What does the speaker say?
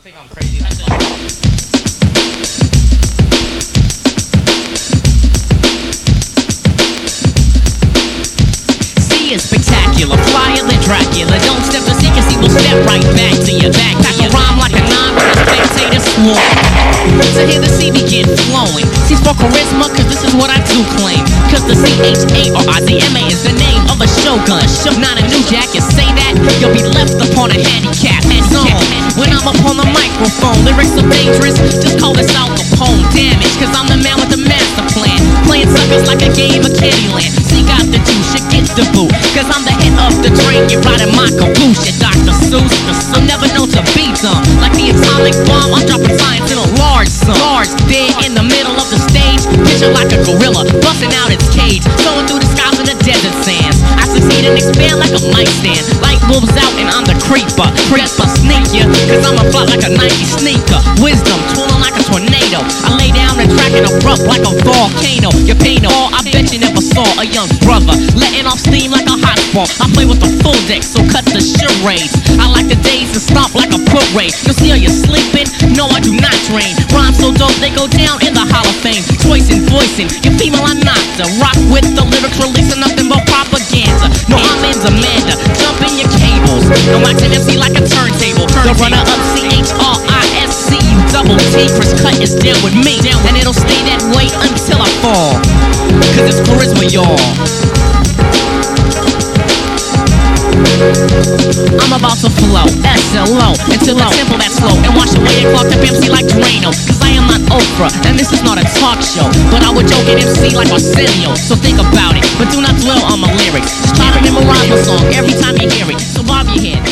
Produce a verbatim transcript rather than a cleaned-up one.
think I'm crazy. See, it's spectacular, flyer than Dracula. Don't step to see, cause he will step right back to you. Back, pack a rhyme like a non-rap spectator swarm. To hear the C begin flowing. C's for charisma, cause this is what I do claim. Cause the C H A R I Z M A is the name of a shogun. Not a new jack, you say that, you'll be left upon a handicap. Zone. When I'm up on the microphone, lyrics are dangerous, just call this out the poem. Damage, cause I'm the man with the master plan. Playing suckers like a game of Candyland. C got the juice, you get the boot. Cause I'm the head of the train, you're riding my caboose. You Doctor Seuss, I'm never known to be dumb. Like the atomic bomb, I'm dropping science in a large sum. Large, dead in the middle of the stage. Picture like a gorilla, busting out its cage. Going through the skies in the desert sands. I succeed and expand like a mic stand. Light bulbs out and I'm the creeper. Creeper sneak ya, cause I'm a flop like a Nike sneaker. Wisdom, twirling like a tornado. I lay down and track and erupt like a volcano. You pay no all, I bet you never saw a young brother letting off steam like a hot ball. I play with the full deck, so cut the charades. I like the days and stomp like a parade. You see, are you sleeping? No, I do not train. Rhymes so dope, they go down in the Hall of Fame. Choice and voicing, your female I not to rock with the lyrics, releasing nothing but propaganda. No, I'm in Amanda, jump in your cables. I'm watching M C like a turntable. The runner up C H R I S C U double T. Chris Cut is down with me, and it'll stay that way until I fall. Cause it's charisma, y'all. I'm about to flow, S L O, until it's simple that's slow. And wash away and clock up M C like Drano. Cause I am not Oprah, and this is not a talk show. But I would joke at M C like Arsenio. So think about it, but do not dwell on my lyrics. Just try to memorize my song every time you hear it. So bob your head.